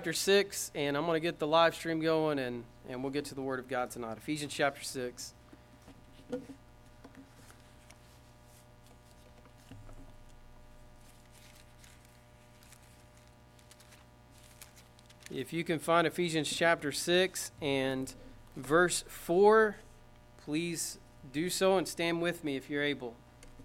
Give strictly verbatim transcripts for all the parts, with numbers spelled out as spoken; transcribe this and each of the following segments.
chapter six, and I'm going to get the live stream going, and, and we'll get to the Word of God tonight. Ephesians chapter six. If you can find Ephesians chapter six and verse four, please do so and stand with me if you're able.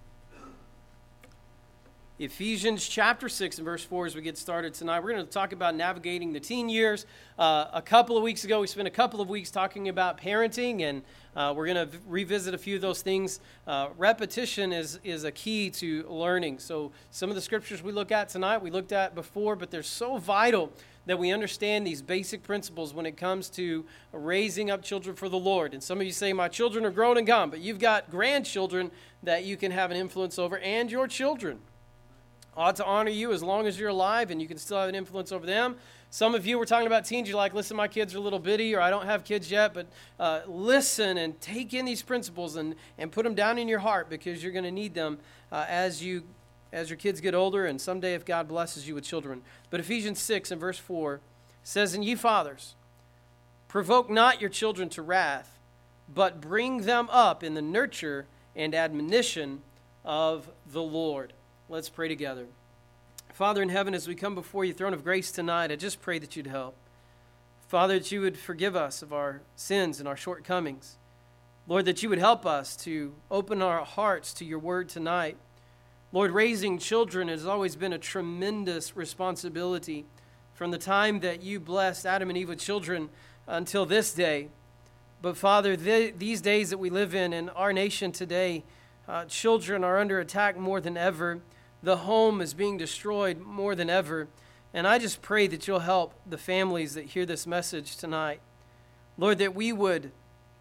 Ephesians chapter six and verse four as we get started tonight. We're going to talk about navigating the teen years. Uh, a couple of weeks ago, we spent a couple of weeks talking about parenting, and uh, we're going to v- revisit a few of those things. Uh, repetition is, is a key to learning. So some of the scriptures we look at tonight, we looked at before, but they're so vital that we understand these basic principles when it comes to raising up children for the Lord. And some of you say, my children are grown and gone, but you've got grandchildren that you can have an influence over, and your children ought to honor you as long as you're alive, and you can still have an influence over them. Some of you were talking about teens. You're like, listen, my kids are a little bitty, or I don't have kids yet, but uh, listen and take in these principles and, and put them down in your heart, because you're going to need them uh, as you as your kids get older, and someday if God blesses you with children. But Ephesians six and verse four says, and ye fathers, provoke not your children to wrath, but bring them up in the nurture and admonition of the Lord. Let's pray together. Father in heaven, as we come before your throne of grace tonight, I just pray that you'd help. Father, that you would forgive us of our sins and our shortcomings. Lord, that you would help us to open our hearts to your word tonight. Lord, raising children has always been a tremendous responsibility from the time that you blessed Adam and Eve with children until this day. But Father, th- these days that we live in, in our nation today, uh, children are under attack more than ever. The home is being destroyed more than ever. And I just pray that you'll help the families that hear this message tonight. Lord, that we would,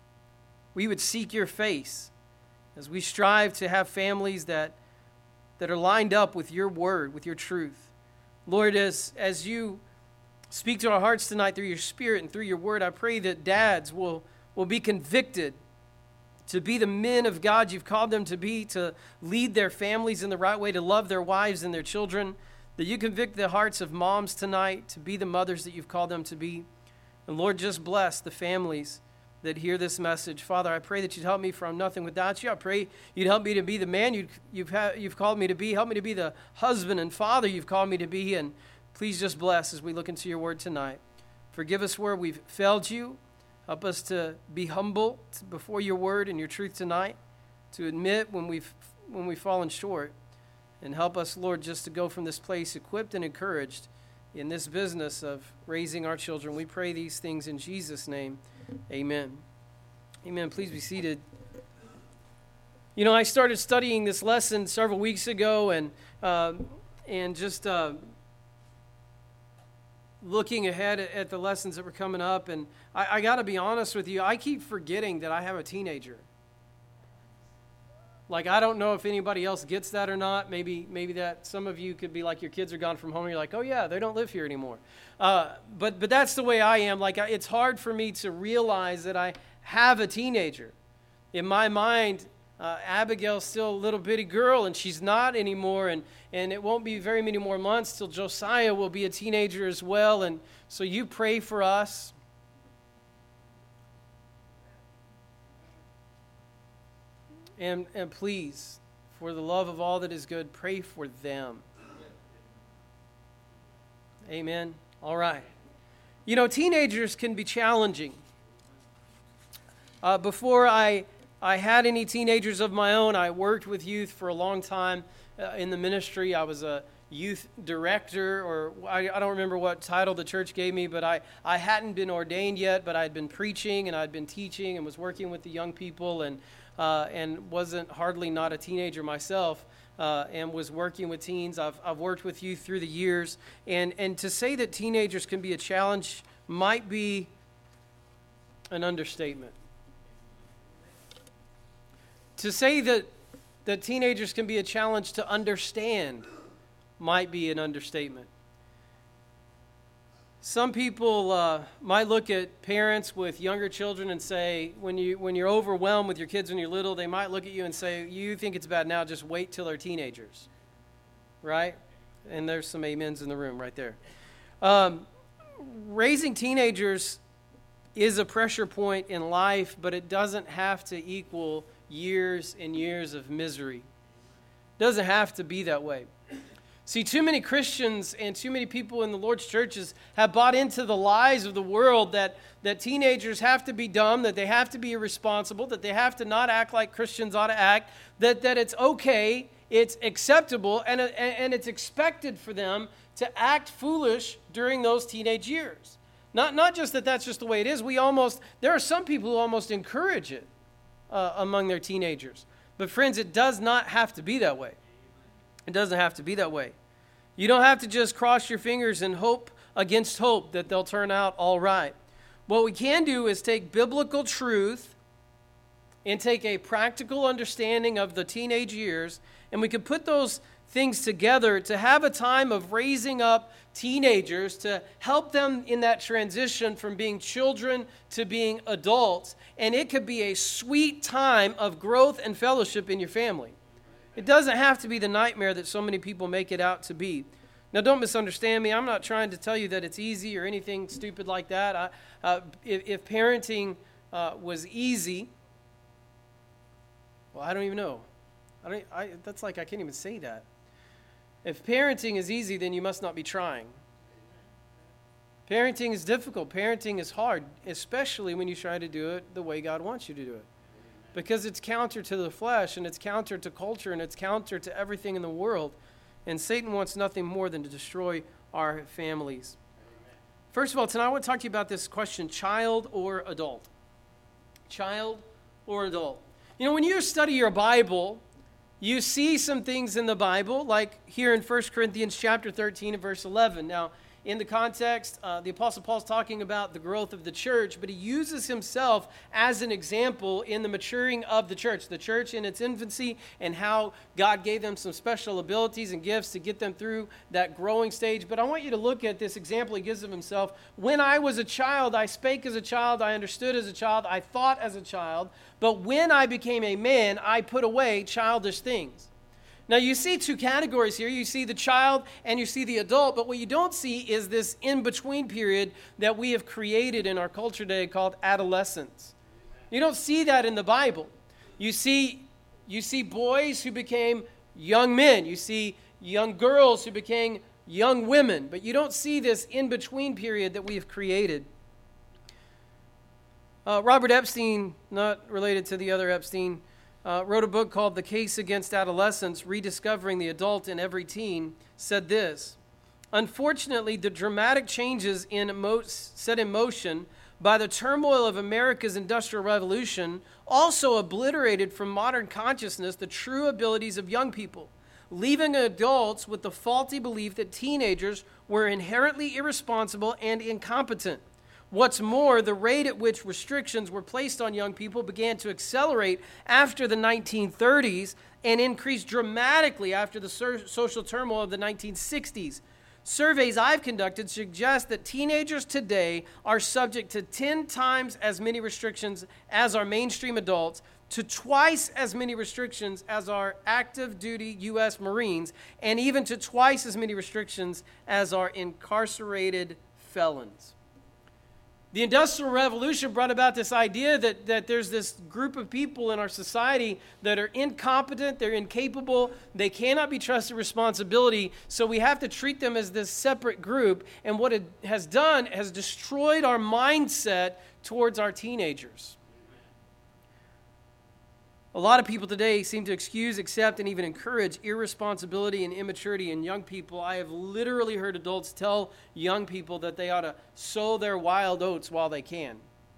we would seek your face as we strive to have families that that are lined up with your word, with your truth. Lord, as, as you speak to our hearts tonight through your spirit and through your word, I pray that dads will, will be convicted to be the men of God you've called them to be, to lead their families in the right way, to love their wives and their children, that you convict the hearts of moms tonight to be the mothers that you've called them to be. And Lord, just bless the families that hear this message. Father, I pray that you'd help me, for I'm nothing without you. I pray you'd help me to be the man you'd, you've, ha- you've called me to be. Help me to be the husband and father you've called me to be. And please just bless as we look into your word tonight. Forgive us where we've failed you. Help us to be humble before your word and your truth tonight, to admit when we've, when we've fallen short. And help us, Lord, just to go from this place equipped and encouraged in this business of raising our children. We pray these things in Jesus' name. Amen. Amen. Please be seated. You know, I started studying this lesson several weeks ago, and uh, and just uh, looking ahead at, at the lessons that were coming up. And I, I got to be honest with you, I keep forgetting that I have a teenager. Like, I don't know if anybody else gets that or not. Maybe maybe that some of you could be like, your kids are gone from home, and you're like, oh yeah, they don't live here anymore. Uh, but but that's the way I am. Like, I, it's hard for me to realize that I have a teenager. In my mind, uh, Abigail's still a little bitty girl, and she's not anymore. And, and it won't be very many more months till Josiah will be a teenager as well. And so you pray for us. And, and please, for the love of all that is good, pray for them. Amen. All right. You know, teenagers can be challenging. Uh, before I, I had any teenagers of my own, I worked with youth for a long time uh, in the ministry. I was a youth director, or I, I don't remember what title the church gave me, but I, I hadn't been ordained yet, but I'd been preaching and I'd been teaching and was working with the young people, and Uh, and wasn't hardly not a teenager myself, uh, and was working with teens. I've, I've worked with youth through the years. And, and to say that teenagers can be a challenge might be an understatement. To say that, that teenagers can be a challenge to understand might be an understatement. Some people uh, might look at parents with younger children and say, when, you, when you're overwhelmed with your kids when you're little, they might look at you and say, you think it's bad now, just wait till they're teenagers, right? And there's some amens in the room right there. Um, raising teenagers is a pressure point in life, but it doesn't have to equal years and years of misery. It doesn't have to be that way. See, too many Christians and too many people in the Lord's churches have bought into the lies of the world that, that teenagers have to be dumb, that they have to be irresponsible, that they have to not act like Christians ought to act, that, that it's okay, it's acceptable, and, and it's expected for them to act foolish during those teenage years. Not, not just that that's just the way it is. We almost, there are some people who almost encourage it uh, among their teenagers. But friends, it does not have to be that way. It doesn't have to be that way. You don't have to just cross your fingers and hope against hope that they'll turn out all right. What we can do is take biblical truth and take a practical understanding of the teenage years, and we can put those things together to have a time of raising up teenagers to help them in that transition from being children to being adults. And it could be a sweet time of growth and fellowship in your family. It doesn't have to be the nightmare that so many people make it out to be. Now, don't misunderstand me. I'm not trying to tell you that it's easy or anything stupid like that. I, uh, if, if parenting uh, was easy, well, I don't even know. I don't. I, that's like I can't even say that. If parenting is easy, then you must not be trying. Parenting is difficult. Parenting is hard, especially when you try to do it the way God wants you to do it. Because it's counter to the flesh, and it's counter to culture, and it's counter to everything in the world. And Satan wants nothing more than to destroy our families. First of all, tonight I want to talk to you about this question, child or adult? Child or adult? You know, when you study your Bible, you see some things in the Bible, like here in First Corinthians chapter thirteen and verse eleven. Now, in the context, uh, the Apostle Paul's talking about the growth of the church, but he uses himself as an example in the maturing of the church, the church in its infancy, and how God gave them some special abilities and gifts to get them through that growing stage. But I want you to look at this example he gives of himself. When I was a child, I spake as a child, I understood as a child, I thought as a child, but when I became a man, I put away childish things. Now, you see two categories here. You see the child and you see the adult, but what you don't see is this in-between period that we have created in our culture today called adolescence. You don't see that in the Bible. You see, you see boys who became young men. You see young girls who became young women, but you don't see this in-between period that we have created. Uh, Robert Epstein, not related to the other Epstein, Uh, wrote a book called The Case Against Adolescence, Rediscovering the Adult in Every Teen, said this: unfortunately, the dramatic changes in mo- set in motion by the turmoil of America's Industrial Revolution also obliterated from modern consciousness the true abilities of young people, leaving adults with the faulty belief that teenagers were inherently irresponsible and incompetent. What's more, the rate at which restrictions were placed on young people began to accelerate after the nineteen thirties and increased dramatically after the so- social turmoil of the nineteen sixties. Surveys I've conducted suggest that teenagers today are subject to ten times as many restrictions as our mainstream adults, to twice as many restrictions as our active duty U S Marines, and even to twice as many restrictions as our incarcerated felons. The Industrial Revolution brought about this idea that, that there's this group of people in our society that are incompetent, they're incapable, they cannot be trusted responsibility, so we have to treat them as this separate group. And what it has done has destroyed our mindset towards our teenagers. A lot of people today seem to excuse, accept, and even encourage irresponsibility and immaturity in young people. I have literally heard adults tell young people that they ought to sow their wild oats while they can.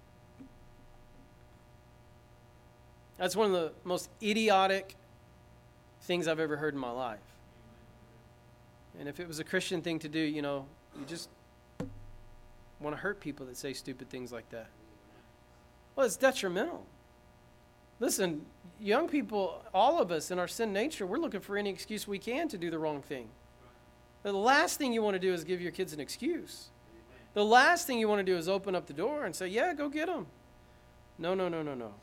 That's one of the most idiotic things I've ever heard in my life. And if it was a Christian thing to do, you know, you just want to hurt people that say stupid things like that. Well, it's detrimental. Listen, young people, all of us in our sin nature, we're looking for any excuse we can to do the wrong thing. The last thing you want to do is give your kids an excuse. The last thing you want to do is open up the door and say, yeah, go get them. No, no, no, no, no.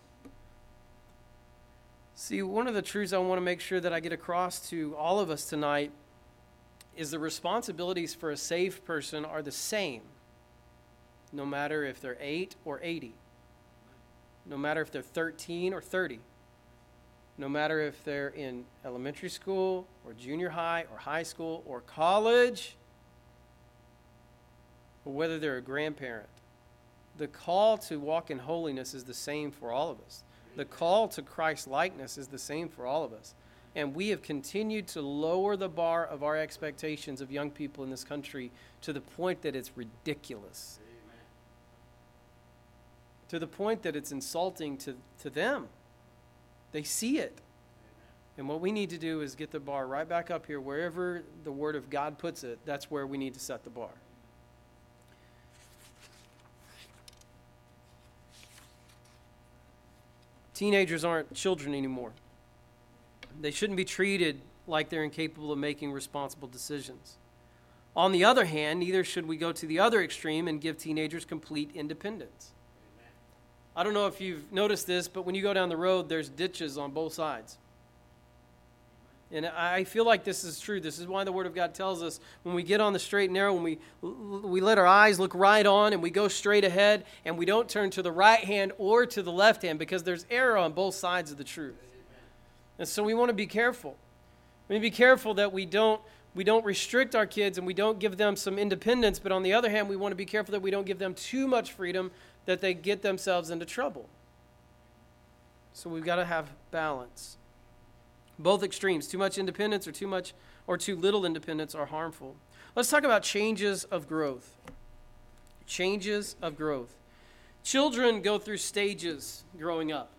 See, one of the truths I want to make sure that I get across to all of us tonight is the responsibilities for a saved person are the same no matter if they're eight or eighty, no matter if they're thirteen or thirty, no matter if they're in elementary school or junior high or high school or college, or whether they're a grandparent. The call to walk in holiness is the same for all of us. The call to Christ-likeness is the same for all of us. And we have continued to lower the bar of our expectations of young people in this country to the point that it's ridiculous. Amen. To the point that it's insulting to, to them. They see it. Amen. And what we need to do is get the bar right back up here. Wherever the Word of God puts it, that's where we need to set the bar. Teenagers aren't children anymore. They shouldn't be treated like they're incapable of making responsible decisions. On the other hand, neither should we go to the other extreme and give teenagers complete independence. Amen. I don't know if you've noticed this, but when you go down the road, there's ditches on both sides. And I feel like this is true. This is why the Word of God tells us when we get on the straight and narrow, when we we let our eyes look right on and we go straight ahead and we don't turn to the right hand or to the left hand, because there's error on both sides of the truth. And so we want to be careful. We need to be careful that we don't we don't restrict our kids and we don't give them some independence, but on the other hand, we want to be careful that we don't give them too much freedom that they get themselves into trouble. So we've got to have balance. Both extremes, too much independence or too much or too little independence, are harmful. Let's talk about changes of growth. Changes of growth. Children go through stages growing up.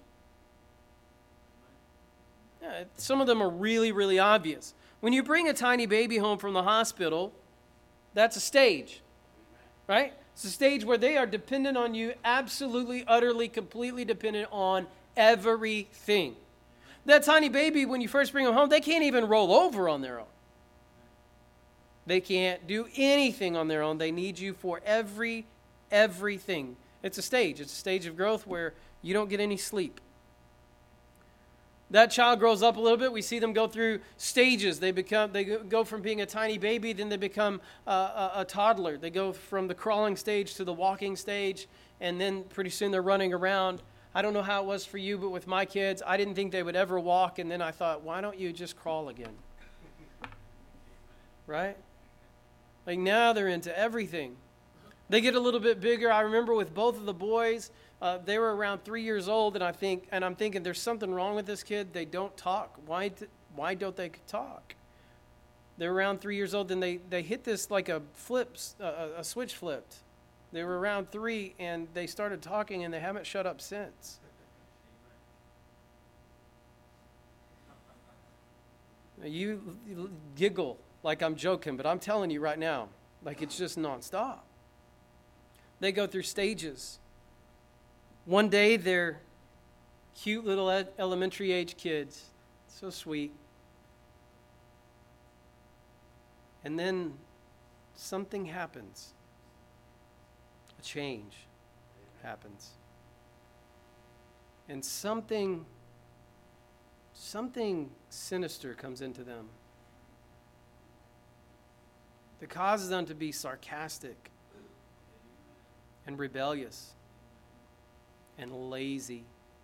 Yeah, some of them are really, really obvious. When you bring a tiny baby home from the hospital, that's a stage, right? It's a stage where they are dependent on you, absolutely, utterly, completely dependent on everything. That tiny baby, when you first bring them home, they can't even roll over on their own. They can't do anything on their own. They need you for every, everything. It's a stage. It's a stage of growth where you don't get any sleep. That child grows up a little bit. We see them go through stages. They become, they go from being a tiny baby, then they become a, a, a toddler. They go from the crawling stage to the walking stage, and then pretty soon they're running around. I don't know how it was for you, but with my kids, I didn't think they would ever walk, and then I thought, why don't you just crawl again? Right? Like now they're into everything. They get a little bit bigger. I remember with both of the boys, uh, they were around three years old, and I think, and I'm thinking, there's something wrong with this kid. They don't talk. Why? Why don't they talk? They're around three years old, and they they hit this like a flips, a, a switch flipped. They were around three, and they started talking, and they haven't shut up since. You, you giggle like I'm joking, but I'm telling you right now, like it's just nonstop. They go through stages. One day, they're cute little ed- elementary age kids, so sweet. And then something happens. A change happens. And something, something sinister comes into them that causes them to be sarcastic and rebellious and lazy.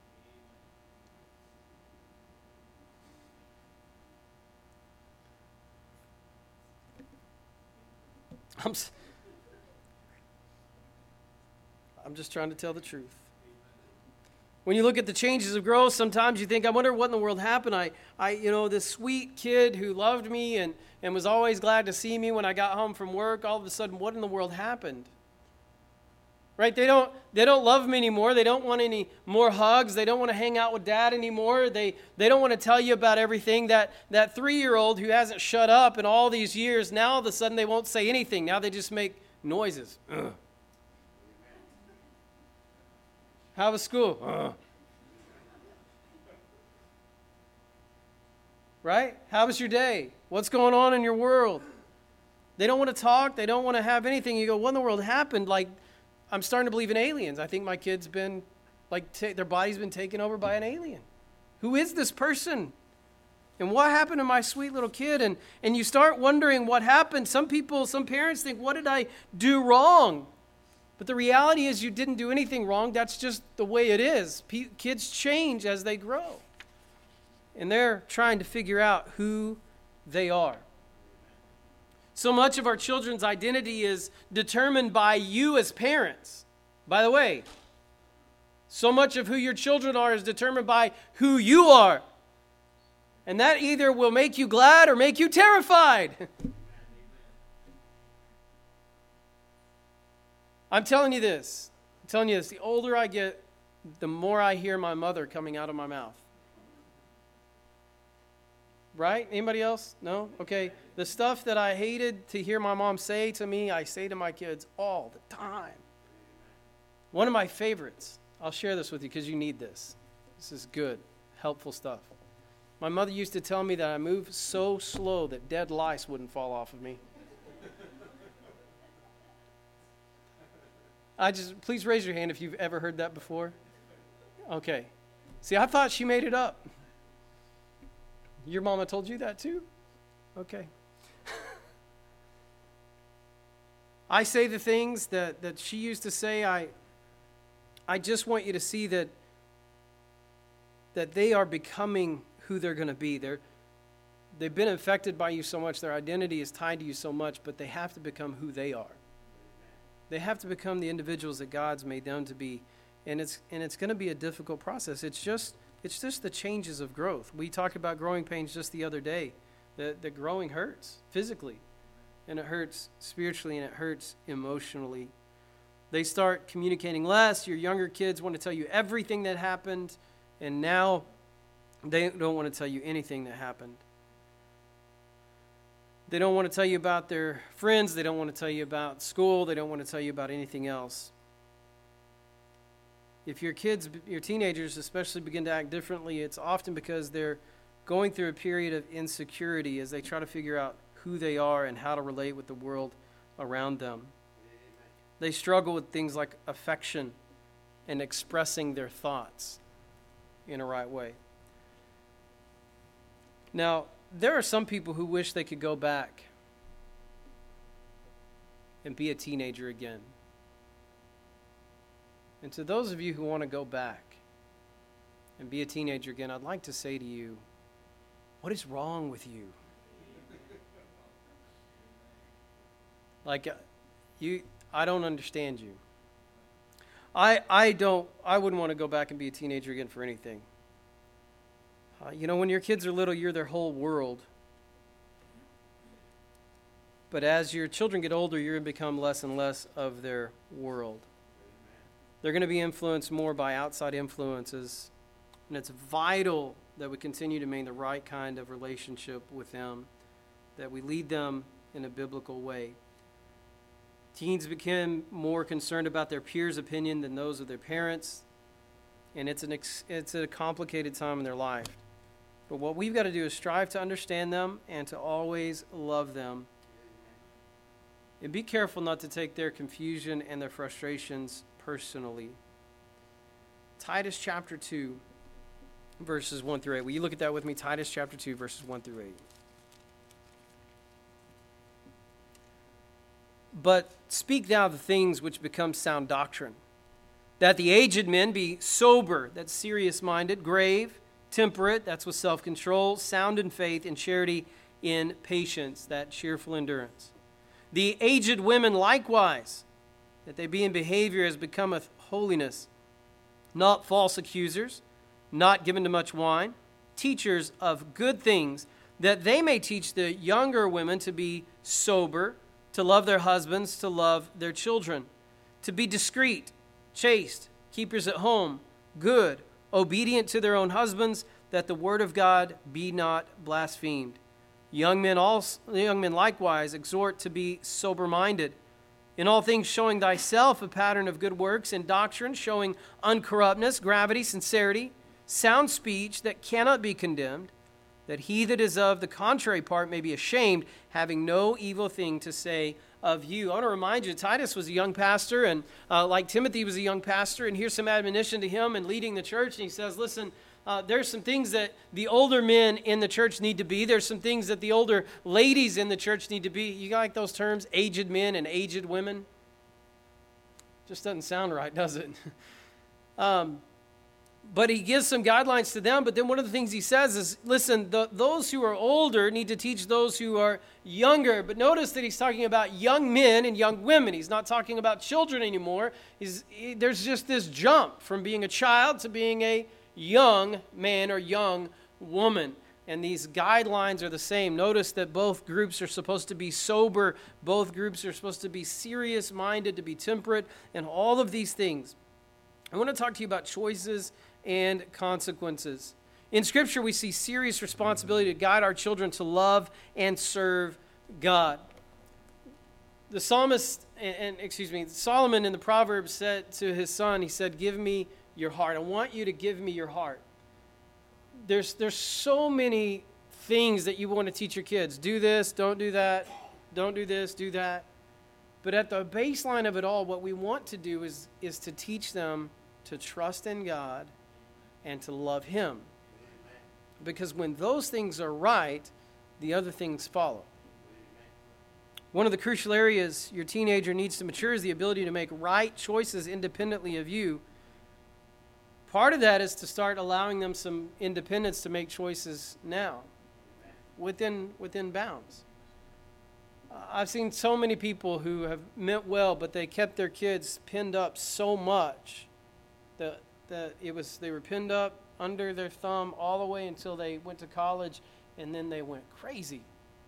I'm s- I'm just trying to tell the truth. When you look at the changes of growth, sometimes you think, I wonder what in the world happened. I, I, you know, this sweet kid who loved me and, and was always glad to see me when I got home from work, all of a sudden, what in the world happened? Right? They don't, they don't love me anymore. They don't want any more hugs. They don't want to hang out with dad anymore. They, they don't want to tell you about everything. That, that three-year-old who hasn't shut up in all these years, now all of a sudden they won't say anything. Now they just make noises. Ugh. How was school? Uh. Right? How was your day? What's going on in your world? They don't want to talk. They don't want to have anything. You go, what in the world happened? Like, I'm starting to believe in aliens. I think my kid's been, like, ta- their body's been taken over by an alien. Who is this person? And what happened to my sweet little kid? And, and you start wondering what happened. Some people, some parents think, what did I do wrong? But the reality is you didn't do anything wrong. That's just the way it is. P- kids change as they grow. And they're trying to figure out who they are. So much of our children's identity is determined by you as parents. By the way, so much of who your children are is determined by who you are. And that either will make you glad or make you terrified. I'm telling you this. I'm telling you this. The older I get, the more I hear my mother coming out of my mouth. Right? Anybody else? No? Okay. The stuff that I hated to hear my mom say to me, I say to my kids all the time. One of my favorites. I'll share this with you because you need this. This is good, helpful stuff. My mother used to tell me that I move so slow that dead lice wouldn't fall off of me. I just, please raise your hand if you've ever heard that before. Okay. See, I thought she made it up. Your mama told you that too? Okay. I say the things that, that she used to say. I, I just want you to see that, that they are becoming who they're going to be. They're, they've been infected by you so much. Their identity is tied to you so much, but they have to become who they are. They have to become the individuals that God's made them to be. And it's and it's going to be a difficult process. It's just it's just the changes of growth. We talked about growing pains just the other day. The the growing hurts physically, and it hurts spiritually, and it hurts emotionally. They start communicating less. Your younger kids want to tell you everything that happened, and now they don't want to tell you anything that happened. They don't want to tell you about their friends. They don't want to tell you about school. They don't want to tell you about anything else. If your kids, your teenagers especially, begin to act differently, it's often because they're going through a period of insecurity as they try to figure out who they are and how to relate with the world around them. They struggle with things like affection and expressing their thoughts in a right way. Now, there are some people who wish they could go back and be a teenager again. And to those of you who want to go back and be a teenager again, I'd like to say to you, what is wrong with you? Like, you, I don't understand you. I, I don't, I wouldn't want to go back and be a teenager again for anything. Uh, you know, when your kids are little, you're their whole world. But as your children get older, you're going to become less and less of their world. They're going to be influenced more by outside influences. And it's vital that we continue to maintain the right kind of relationship with them, that we lead them in a biblical way. Teens become more concerned about their peers' opinion than those of their parents. And it's an ex- it's a complicated time in their life. But what we've got to do is strive to understand them and to always love them. And be careful not to take their confusion and their frustrations personally. Titus chapter two, verses one through eight. Will you look at that with me? Titus chapter two, verses one through eight. But speak thou the things which become sound doctrine, that the aged men be sober, that's serious-minded, grave, temperate, that's with self-control, sound in faith, in charity, in patience, that cheerful endurance. The aged women likewise, that they be in behavior as becometh holiness, not false accusers, not given to much wine, teachers of good things, that they may teach the younger women to be sober, to love their husbands, to love their children, to be discreet, chaste, keepers at home, good, obedient to their own husbands, that the word of God be not blasphemed. Young men also, young men likewise exhort to be sober-minded, in all things showing thyself a pattern of good works, in doctrine showing uncorruptness, gravity, sincerity, sound speech that cannot be condemned, that he that is of the contrary part may be ashamed, having no evil thing to say of you. I want to remind you, Titus was a young pastor, and uh, like Timothy was a young pastor, and here's some admonition to him in leading the church, and he says, listen, uh, there's some things that the older men in the church need to be. There's some things that the older ladies in the church need to be. You like those terms, aged men and aged women? Just doesn't sound right, does it? um, but he gives some guidelines to them. But then one of the things he says is, listen, the, those who are older need to teach those who are younger. But notice that he's talking about young men and young women. He's not talking about children anymore. He's, he, there's just this jump from being a child to being a young man or young woman. And these guidelines are the same. Notice that both groups are supposed to be sober. Both groups are supposed to be serious-minded, to be temperate, and all of these things. I want to talk to you about choices and consequences. In Scripture, we see serious responsibility to guide our children to love and serve God. The psalmist, and, and excuse me, Solomon in the Proverbs said to his son, he said, give me your heart. I want you to give me your heart. There's there's so many things that you want to teach your kids. Do this, don't do that, don't do this, do that. But at the baseline of it all, what we want to do is, is to teach them to trust in God and to love Him. Because when those things are right, the other things follow. One of the crucial areas your teenager needs to mature is the ability to make right choices independently of you. Part of that is to start allowing them some independence to make choices now, within within bounds. Uh, I've seen so many people who have meant well, but they kept their kids pinned up so much that that it was they were pinned up under their thumb all the way until they went to college, and then they went crazy.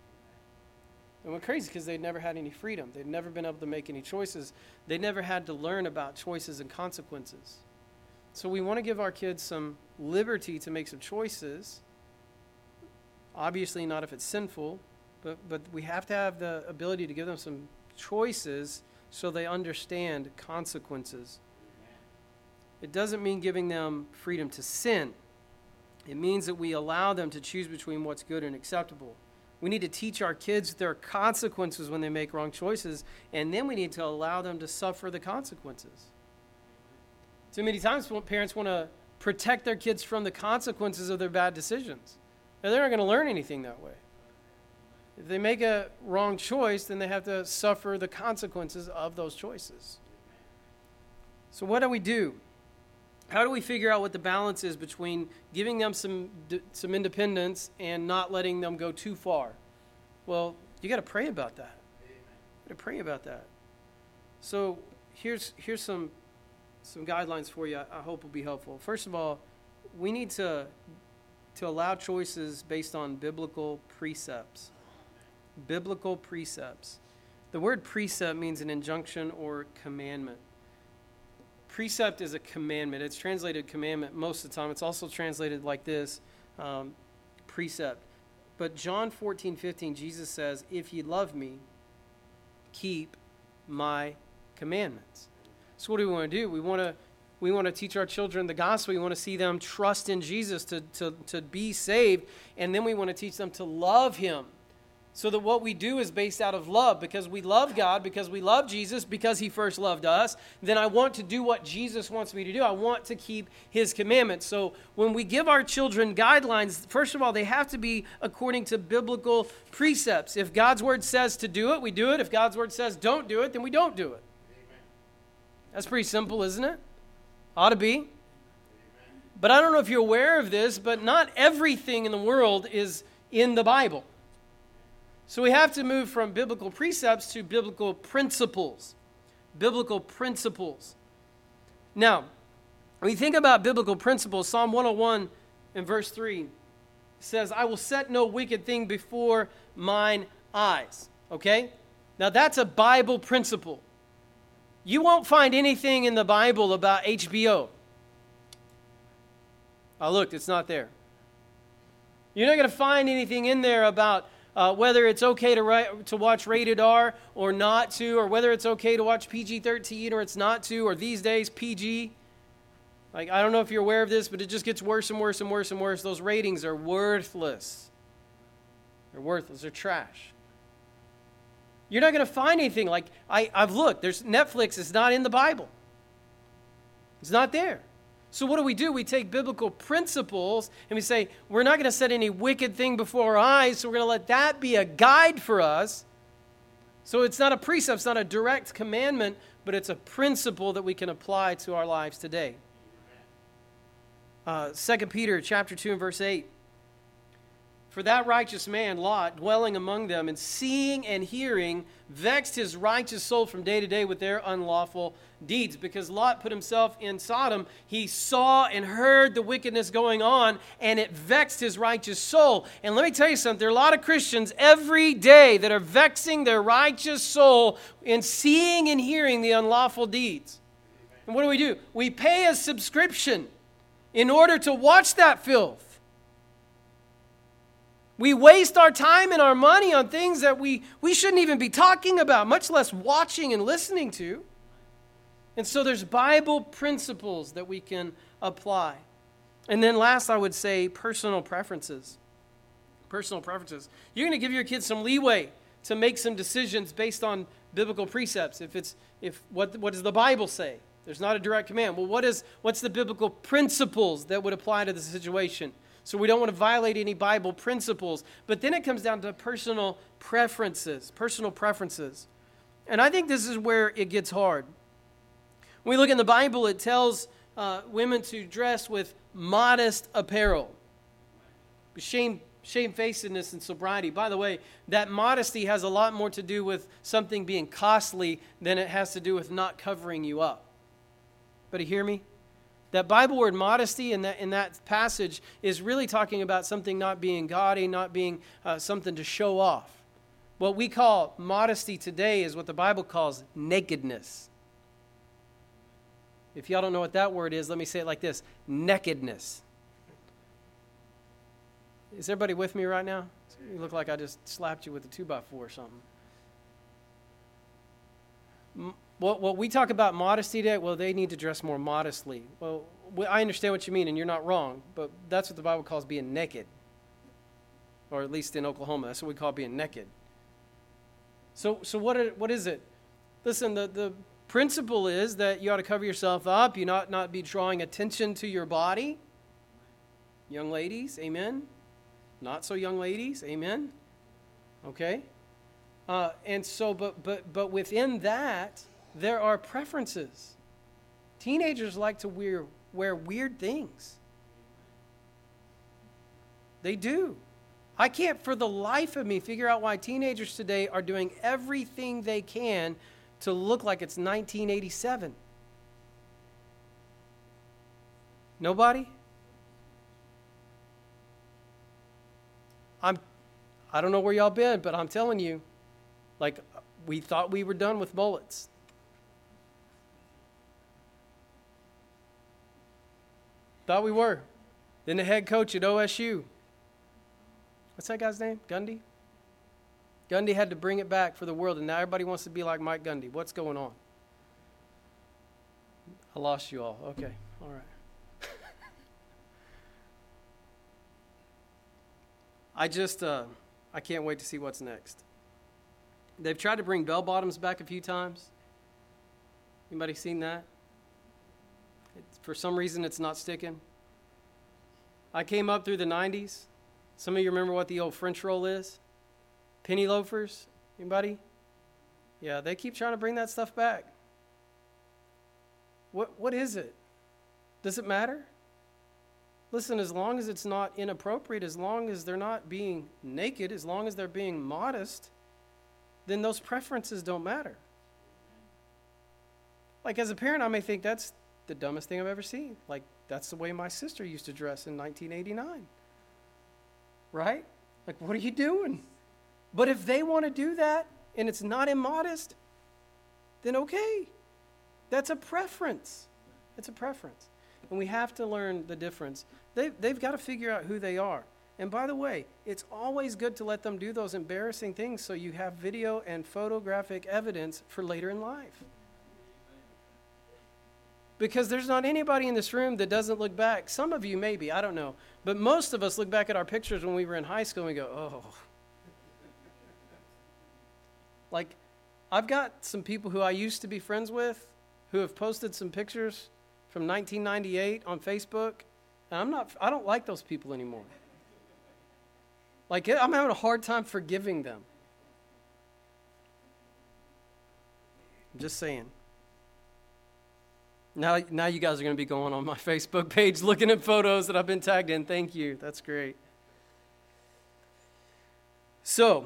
They went crazy because they'd never had any freedom. They'd never been able to make any choices. They never had to learn about choices and consequences. So we want to give our kids some liberty to make some choices. Obviously not if it's sinful, but, but we have to have the ability to give them some choices so they understand consequences. It doesn't mean giving them freedom to sin. It means that we allow them to choose between what's good and acceptable. We need to teach our kids there are consequences when they make wrong choices, and then we need to allow them to suffer the consequences. Too many times parents want to protect their kids from the consequences of their bad decisions. Now, they're not going to learn anything that way. If they make a wrong choice, then they have to suffer the consequences of those choices. So what do we do? How do we figure out what the balance is between giving them some some independence and not letting them go too far? Well, you got to pray about that. You got to pray about that. So here's here's some some guidelines for you. I hope will be helpful. First of all, we need to to allow choices based on biblical precepts. Biblical precepts. The word precept means an injunction or commandment. Precept is a commandment. It's translated commandment most of the time. It's also translated like this, um, precept. But John fourteen fifteen, Jesus says, if ye love me, keep my commandments. So what do we want to do? We want to we want to teach our children the gospel. We want to see them trust in Jesus to, to, to be saved. And then we want to teach them to love Him. So that what we do is based out of love. Because we love God, because we love Jesus, because He first loved us. Then I want to do what Jesus wants me to do. I want to keep His commandments. So when we give our children guidelines, first of all, they have to be according to biblical precepts. If God's Word says to do it, we do it. If God's Word says don't do it, then we don't do it. Amen. That's pretty simple, isn't it? Ought to be. Amen. But I don't know if you're aware of this, but not everything in the world is in the Bible. So we have to move from biblical precepts to biblical principles. Biblical principles. Now, when you think about biblical principles, Psalm one oh one in verse three says, I will set no wicked thing before mine eyes. Okay? Now that's a Bible principle. You won't find anything in the Bible about H B O. I looked, it's not there. You're not going to find anything in there about Uh, whether it's okay to ri- to watch rated R or not to, or whether it's okay to watch P G thirteen or it's not to, or these days P G. Like, I don't know if you're aware of this, but it just gets worse and worse and worse and worse. Those ratings are worthless. They're worthless. They're trash. You're not going to find anything. Like, I, I've looked. There's Netflix is not in the Bible. It's not there. So what do we do? We take biblical principles and we say, we're not going to set any wicked thing before our eyes, so we're going to let that be a guide for us. So it's not a precept, it's not a direct commandment, but it's a principle that we can apply to our lives today. Uh, Second Peter chapter two and verse eight. For that righteous man, Lot, dwelling among them, and seeing and hearing, vexed his righteous soul from day to day with their unlawful deeds. Because Lot put himself in Sodom, he saw and heard the wickedness going on, and it vexed his righteous soul. And let me tell you something, there are a lot of Christians every day that are vexing their righteous soul in seeing and hearing the unlawful deeds. And what do we do? We pay a subscription in order to watch that filth. We waste our time and our money on things that we, we shouldn't even be talking about, much less watching and listening to. And so there's Bible principles that we can apply. And then last, I would say personal preferences. Personal preferences. You're going to give your kids some leeway to make some decisions based on biblical precepts. If it's if what what does the Bible say? There's not a direct command. Well, what is what's the biblical principles that would apply to the situation? So we don't want to violate any Bible principles. But then it comes down to personal preferences, personal preferences. And I think this is where it gets hard. When we look in the Bible, it tells uh, women to dress with modest apparel. Shame, shamefacedness and sobriety. By the way, that modesty has a lot more to do with something being costly than it has to do with not covering you up. But you hear me? That Bible word modesty in that in that passage is really talking about something not being gaudy, not being uh, something to show off. What we call modesty today is what the Bible calls nakedness. If y'all don't know what that word is, let me say it like this: nakedness. Is everybody with me right now? You look like I just slapped you with a two by four or something. What, what we talk about modesty today, well, they need to dress more modestly. Well, I understand what you mean, and you're not wrong, but that's what the Bible calls being naked. Or at least in Oklahoma, that's what we call being naked. So so what are, what is it? Listen, the, the principle is that you ought to cover yourself up. You not, not be drawing attention to your body. Young ladies, amen. Not so young ladies, amen. Okay? Uh, and so, but but but within that, there are preferences. Teenagers like to wear, wear weird things. They do. I can't for the life of me figure out why teenagers today are doing everything they can to look like it's nineteen eighty-seven. Nobody? I'm, I don't know where y'all been, but I'm telling you, like, we thought we were done with mullets. Thought we were. Then the head coach at O S U, what's that guy's name? Gundy? Gundy had to bring it back for the world, and now everybody wants to be like Mike Gundy. What's going on? I lost you all. Okay, all right. I just, uh, I can't wait to see what's next. They've tried to bring bell bottoms back a few times. Anybody seen that? It's, for some reason, it's not sticking. I came up through the nineties. Some of you remember what the old French roll is? Penny loafers? Anybody? Yeah, they keep trying to bring that stuff back. What What is it? Does it matter? Listen, as long as it's not inappropriate, as long as they're not being naked, as long as they're being modest, then those preferences don't matter. Like, as a parent, I may think that's the dumbest thing I've ever seen. Like, that's the way my sister used to dress in nineteen eighty-nine. Right? Like, what are you doing? But if they want to do that and it's not immodest, then okay. That's a preference. It's a preference. And we have to learn the difference. They, they've got to figure out who they are. And by the way, it's always good to let them do those embarrassing things so you have video and photographic evidence for later in life. Because there's not anybody in this room that doesn't look back. Some of you maybe, I don't know. But most of us look back at our pictures when we were in high school and we go, oh. Like, I've got some people who I used to be friends with who have posted some pictures from nineteen ninety-eight on Facebook. And I'm not, I don't like those people anymore. Like, I'm having a hard time forgiving them. I'm just saying. Now, now you guys are going to be going on my Facebook page looking at photos that I've been tagged in. Thank you. That's great. So,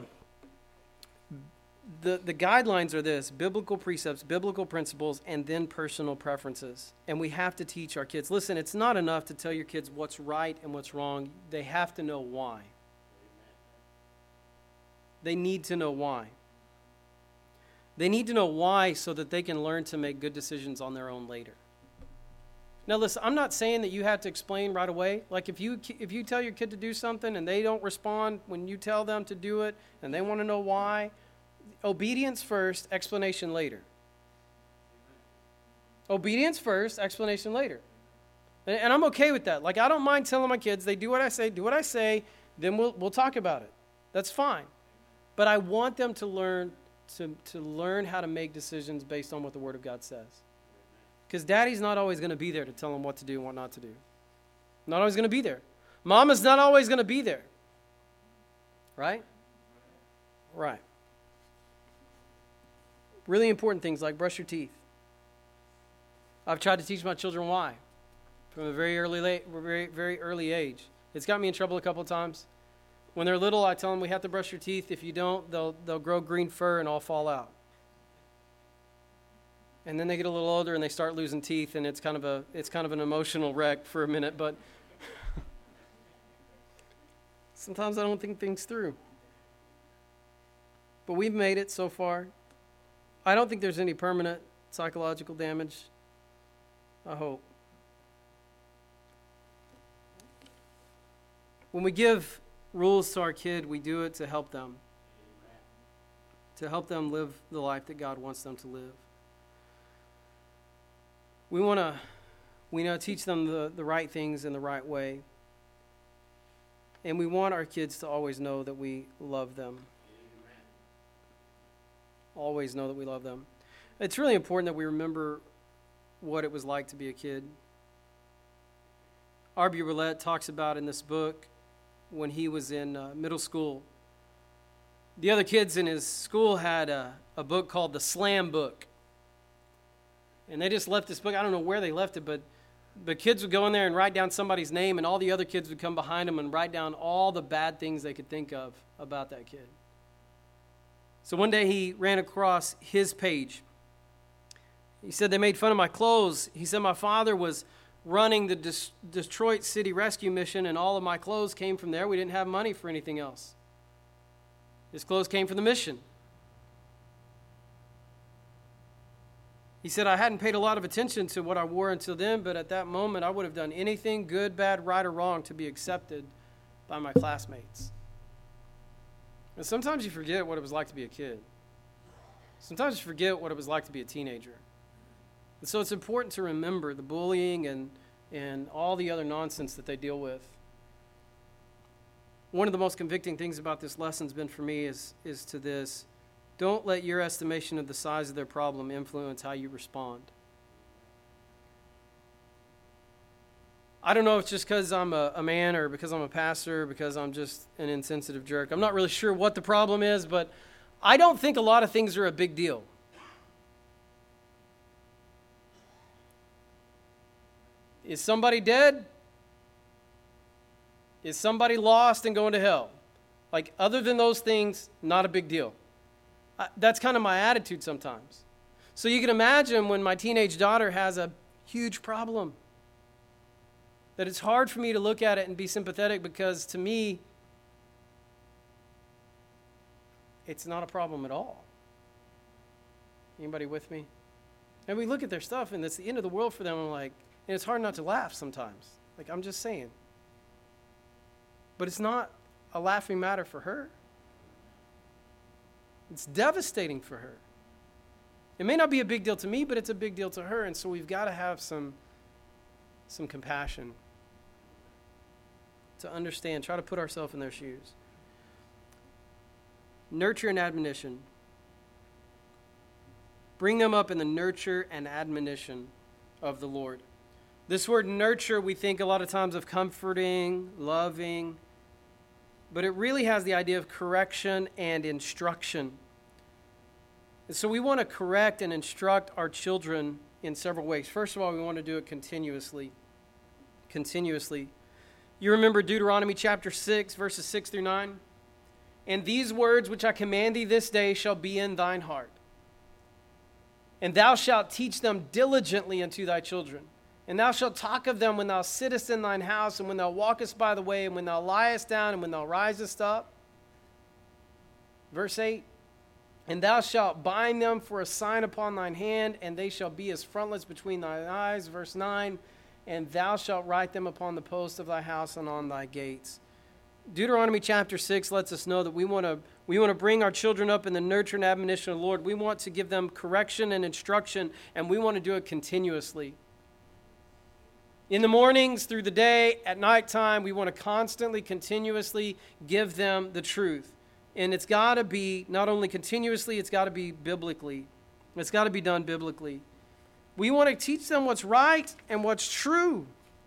the, the guidelines are this: biblical precepts, biblical principles, and then personal preferences. And we have to teach our kids. Listen, it's not enough to tell your kids what's right and what's wrong. They have to know why. They need to know why. They need to know why so that they can learn to make good decisions on their own later. Now, listen, I'm not saying that you have to explain right away. Like if you if you tell your kid to do something and they don't respond when you tell them to do it and they want to know why, obedience first, explanation later. Obedience first, explanation later. And, and I'm okay with that. Like I don't mind telling my kids, they do what I say, do what I say, then we'll we'll talk about it. That's fine. But I want them to learn to, to learn how to make decisions based on what the Word of God says. Because Daddy's not always going to be there to tell them what to do and what not to do. Not always going to be there. Mama's not always going to be there. Right? Right. Really important things like brush your teeth. I've tried to teach my children why from a very early, late, very, very early age. It's got me in trouble a couple of times. When they're little, I tell them we have to brush your teeth. If you don't, they'll they'll grow green fur and all fall out. And then they get a little older and they start losing teeth, and it's kind of a it's kind of an emotional wreck for a minute. But sometimes I don't think things through. But we've made it so far. I don't think there's any permanent psychological damage. I hope. When we give rules to our kid, we do it to help them. Amen. To help them live the life that God wants them to live. We want to we know teach them the, the right things in the right way. And we want our kids to always know that we love them. Amen. Always know that we love them. It's really important that we remember what it was like to be a kid. Arby Roulette talks about in this book when he was in uh, middle school. The other kids in his school had a, a book called the Slam Book. And they just left this book. I don't know where they left it, but the kids would go in there and write down somebody's name, and all the other kids would come behind them and write down all the bad things they could think of about that kid. So one day he ran across his page. He said, they made fun of my clothes. He said my father was running the Des- Detroit City Rescue Mission, and all of my clothes came from there. We didn't have money for anything else. His clothes came from the mission. He said, I hadn't paid a lot of attention to what I wore until then, but at that moment I would have done anything, good, bad, right, or wrong, to be accepted by my classmates. And sometimes you forget what it was like to be a kid. Sometimes you forget what it was like to be a teenager. And so it's important to remember the bullying and, and all the other nonsense that they deal with. One of the most convicting things about this lesson has been for me is, is to this: don't let your estimation of the size of their problem influence how you respond. I don't know if it's just because I'm a, a man or because I'm a pastor or because I'm just an insensitive jerk. I'm not really sure what the problem is, but I don't think a lot of things are a big deal. Is somebody dead? Is somebody lost and going to hell? Like, other than those things, not a big deal. I, that's kind of my attitude sometimes. So you can imagine when my teenage daughter has a huge problem, that it's hard for me to look at it and be sympathetic, because to me, it's not a problem at all. Anybody with me? And we look at their stuff and it's the end of the world for them. I'm like, and it's hard not to laugh sometimes. Like, I'm just saying. But it's not a laughing matter for her. It's devastating for her. It may not be a big deal to me, but it's a big deal to her. And so we've got to have some, some compassion to understand, try to put ourselves in their shoes. Nurture and admonition. Bring them up in the nurture and admonition of the Lord. This word nurture, we think a lot of times of comforting, loving, but it really has the idea of correction and instruction. And so we want to correct and instruct our children in several ways. First of all, we want to do it continuously. Continuously. You remember Deuteronomy chapter six, verses six through nine? And these words which I command thee this day shall be in thine heart. And thou shalt teach them diligently unto thy children. And thou shalt talk of them when thou sittest in thine house, and when thou walkest by the way, and when thou liest down, and when thou risest up. Verse eight. And thou shalt bind them for a sign upon thine hand, and they shall be as frontlets between thine eyes. Verse nine. And thou shalt write them upon the posts of thy house and on thy gates. Deuteronomy chapter six lets us know that we want to we want to bring our children up in the nurture and admonition of the Lord. We want to give them correction and instruction, and we want to do it continuously. In the mornings, through the day, at nighttime, we want to constantly, continuously give them the truth. And it's got to be not only continuously, it's got to be biblically. It's got to be done biblically. We want to teach them what's right and what's true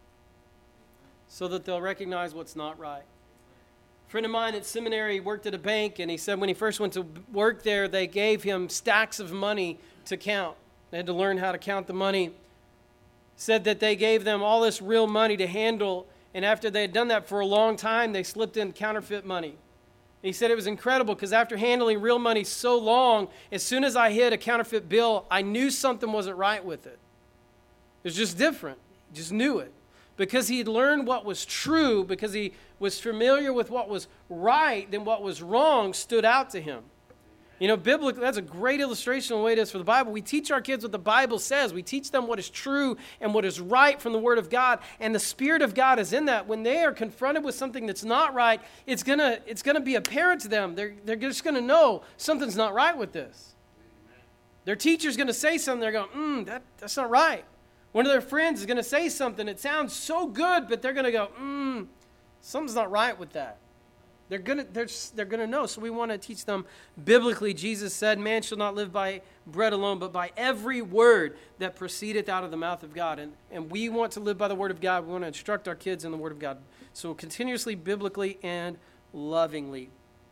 so that they'll recognize what's not right. A friend of mine at seminary worked at a bank, and he said when he first went to work there, they gave him stacks of money to count. They had to learn how to count the money. Said that they gave them all this real money to handle, and after they had done that for a long time, they slipped in counterfeit money. He said it was incredible because after handling real money so long, as soon as I hit a counterfeit bill, I knew something wasn't right with it. It was just different. He just knew it. Because he had learned what was true, because he was familiar with what was right, then what was wrong stood out to him. You know, biblically, that's a great illustration of the way it is for the Bible. We teach our kids what the Bible says. We teach them what is true and what is right from the Word of God. And the Spirit of God is in that. When they are confronted with something that's not right, it's going to it's gonna be apparent to them. They're, they're just going to know something's not right with this. Their teacher's going to say something. They're going, mm, that, that's not right. One of their friends is going to say something. It sounds so good, but they're going to go, mm, something's not right with that. They're gonna, they're, they're gonna know. So we want to teach them biblically. Jesus said, man shall not live by bread alone, but by every word that proceedeth out of the mouth of God. And, and we want to live by the word of God. We want to instruct our kids in the word of God. So continuously, biblically, and lovingly.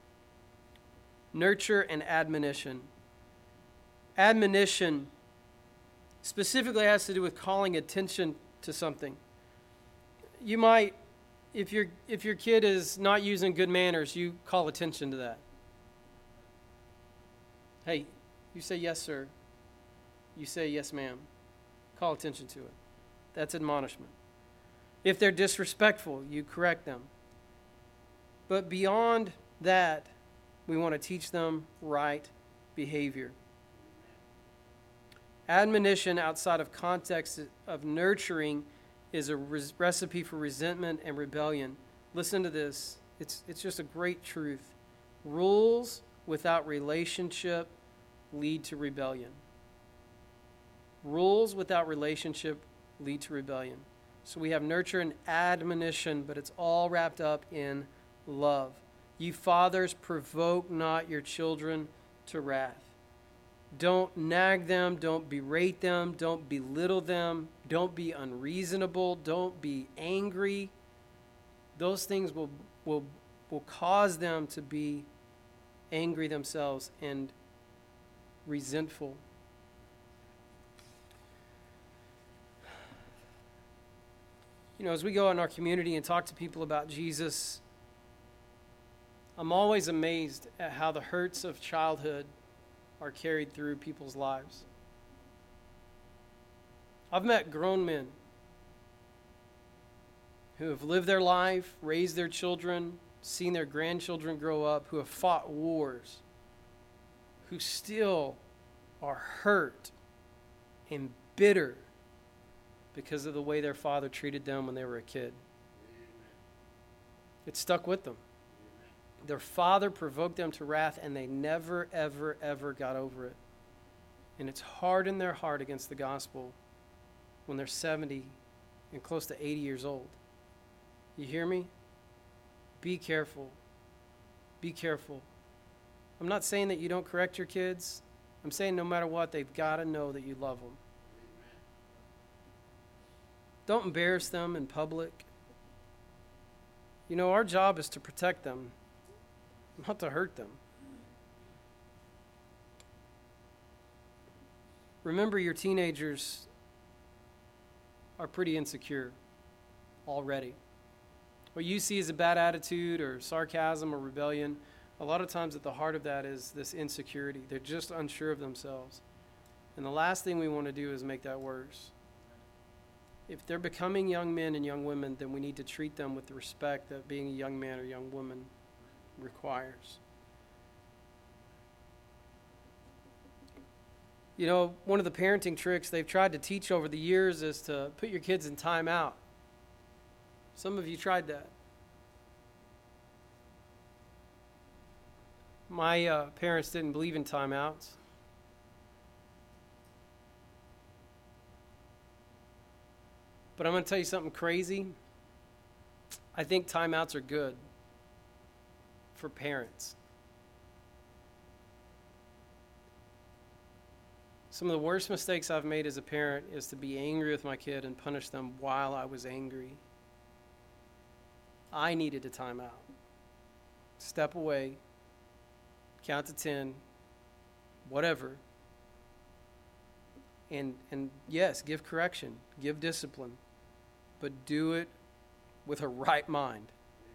Nurture and admonition. Admonition specifically has to do with calling attention to something. You might If your if your kid is not using good manners, you call attention to that. Hey, you say yes, sir. You say yes, ma'am. Call attention to it. That's admonishment. If they're disrespectful, you correct them. But beyond that, we want to teach them right behavior. Admonition outside of context of nurturing is a res- recipe for resentment and rebellion. Listen to this. It's, it's just a great truth. Rules without relationship lead to rebellion. Rules without relationship lead to rebellion. So we have nurture and admonition, but it's all wrapped up in love. You fathers, provoke not your children to wrath. Don't nag them, don't berate them, don't belittle them, don't be unreasonable, don't be angry. Those things will will will cause them to be angry themselves and resentful. You know, as we go out in our community and talk to people about Jesus, I'm always amazed at how the hurts of childhood are carried through people's lives. I've met grown men who have lived their life, raised their children, seen their grandchildren grow up, who have fought wars, who still are hurt and bitter because of the way their father treated them when they were a kid. It stuck with them. Their father provoked them to wrath, and they never, ever, ever got over it. And it's hard in their heart against the gospel when they're seventy and close to eighty years old. You hear me? Be careful. Be careful. I'm not saying that you don't correct your kids. I'm saying no matter what, they've got to know that you love them. Don't embarrass them in public. You know, our job is to protect them, not to hurt them. Remember, your teenagers are pretty insecure already. What you see as a bad attitude or sarcasm or rebellion, a lot of times at the heart of that is this insecurity. They're just unsure of themselves. And the last thing we want to do is make that worse. If they're becoming young men and young women, then we need to treat them with the respect that being a young man or young woman requires. You know, one of the parenting tricks they've tried to teach over the years is to put your kids in timeout. Some of you tried that. My uh, parents didn't believe in timeouts. But I'm going to tell you something crazy. I think timeouts are good for parents. Some of the worst mistakes I've made as a parent is to be angry with my kid and punish them while I was angry. I needed a timeout. Step away, count to ten, whatever. And, and yes, give correction, give discipline, but do it with a right mind.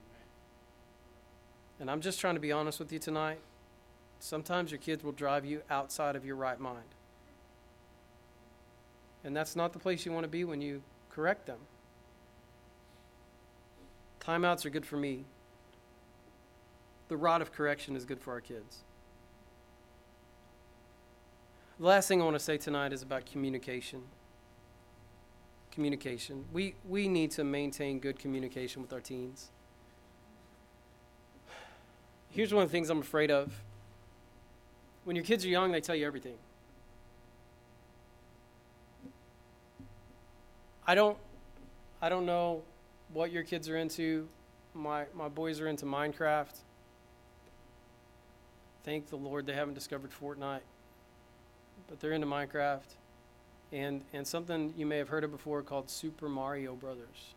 And I'm just trying to be honest with you tonight. Sometimes your kids will drive you outside of your right mind. And that's not the place you want to be when you correct them. Timeouts are good for me. The rod of correction is good for our kids. The last thing I want to say tonight is about communication. Communication. We, we need to maintain good communication with our teens. Here's one of the things I'm afraid of. When your kids are young, they tell you everything. I don't I don't know what your kids are into. My my boys are into Minecraft. Thank the Lord they haven't discovered Fortnite. But they're into Minecraft. And and something you may have heard of before called Super Mario Brothers.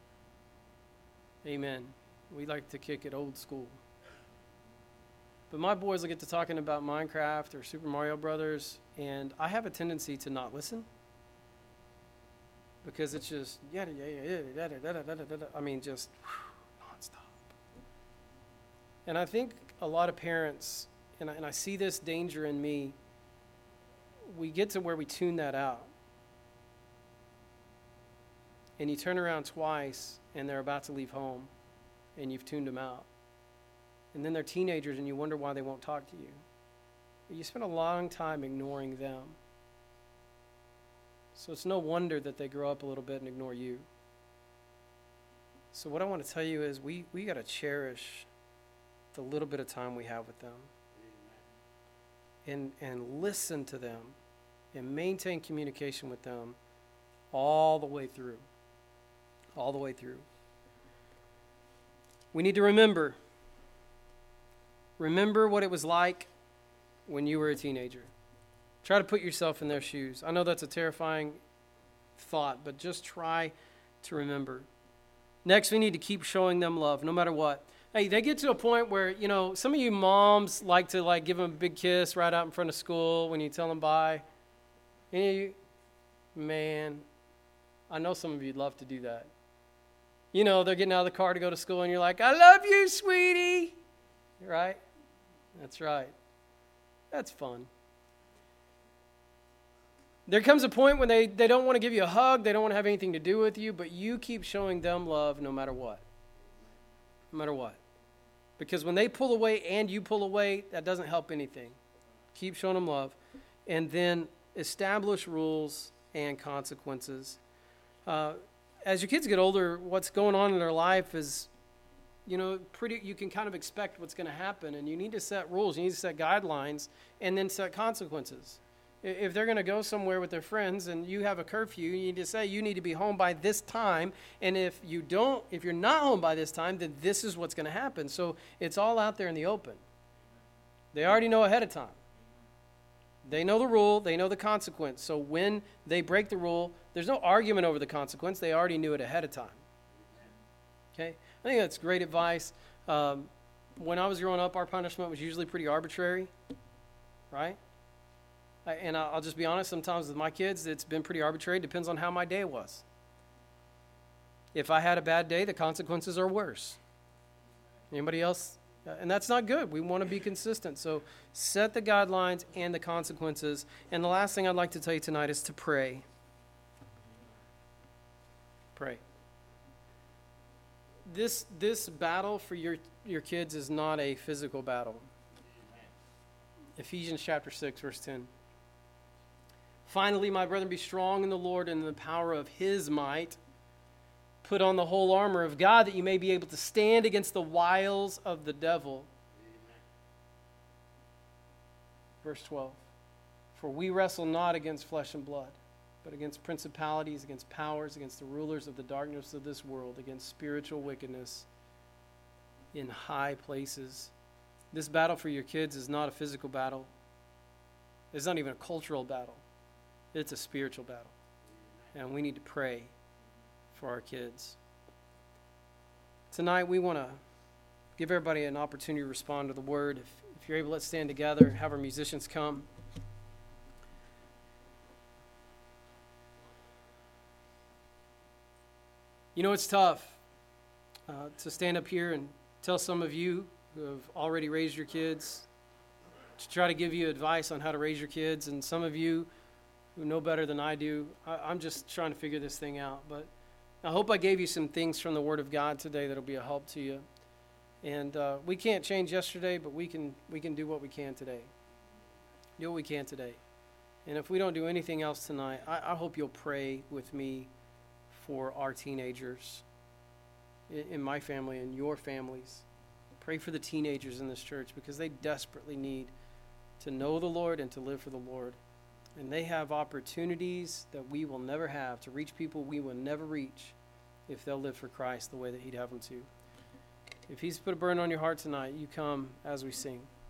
Amen. We like to kick it old school. But my boys will get to talking about Minecraft or Super Mario Brothers, and I have a tendency to not listen. Because it's just, yada, yada, yada, yada, yada, yada, yada. I mean, just whew, nonstop. And I think a lot of parents, and I, and I see this danger in me, we get to where we tune that out. And you turn around twice, and they're about to leave home, and you've tuned them out. And then they're teenagers, and you wonder why they won't talk to you. You spend a long time ignoring them. So it's no wonder that they grow up a little bit and ignore you. So what I want to tell you is we, we got to cherish the little bit of time we have with them. And, and listen to them and maintain communication with them all the way through. All the way through. We need to remember. Remember what it was like when you were a teenager. Try to put yourself in their shoes. I know that's a terrifying thought, but just try to remember. Next, we need to keep showing them love, no matter what. Hey, they get to a point where, you know, some of you moms like to, like, give them a big kiss right out in front of school when you tell them bye. Any of you? Man, I know some of you'd love to do that. You know, they're getting out of the car to go to school, and you're like, I love you, sweetie. Right? That's right. That's fun. There comes a point when they, they don't want to give you a hug, they don't want to have anything to do with you, but you keep showing them love no matter what. No matter what. Because when they pull away and you pull away, that doesn't help anything. Keep showing them love. And then establish rules and consequences. Uh, as your kids get older, what's going on in their life is, you know, pretty. You can kind of expect what's going to happen, and you need to set rules, you need to set guidelines, and then set consequences. If they're going to go somewhere with their friends and you have a curfew, you need to say you need to be home by this time. And if you don't, if you're not home by this time, then this is what's going to happen. So it's all out there in the open. They already know ahead of time. They know the rule. They know the consequence. So when they break the rule, there's no argument over the consequence. They already knew it ahead of time. Okay? I think that's great advice. Um, when I was growing up, our punishment was usually pretty arbitrary, right? And I'll just be honest, sometimes with my kids, it's been pretty arbitrary. It depends on how my day was. If I had a bad day, the consequences are worse. Anybody else? And that's not good. We want to be consistent. So set the guidelines and the consequences. And the last thing I'd like to tell you tonight is to pray. Pray. This this battle for your, your kids is not a physical battle. Ephesians chapter six, verse ten. Finally, my brethren, be strong in the Lord and in the power of his might. Put on the whole armor of God that you may be able to stand against the wiles of the devil. Verse twelve. For we wrestle not against flesh and blood, but against principalities, against powers, against the rulers of the darkness of this world, against spiritual wickedness in high places. This battle for your kids is not a physical battle. It's not even a cultural battle. It's a spiritual battle. And we need to pray for our kids. Tonight we want to give everybody an opportunity to respond to the word. If, if you're able, let's stand together, have our musicians come. You know, it's tough uh, to stand up here and tell some of you who have already raised your kids, to try to give you advice on how to raise your kids, and some of you who know better than I do. I, I'm just trying to figure this thing out, but I hope I gave you some things from the Word of God today that'll be a help to you. And uh, we can't change yesterday, but we can we can do what we can today. Do what we can today. And if we don't do anything else tonight, I, I hope you'll pray with me for our teenagers in, in my family and your families. Pray for the teenagers in this church because they desperately need to know the Lord and to live for the Lord. And they have opportunities that we will never have to reach people we will never reach if they'll live for Christ the way that he'd have them to. If he's put a burden on your heart tonight, you come as we sing.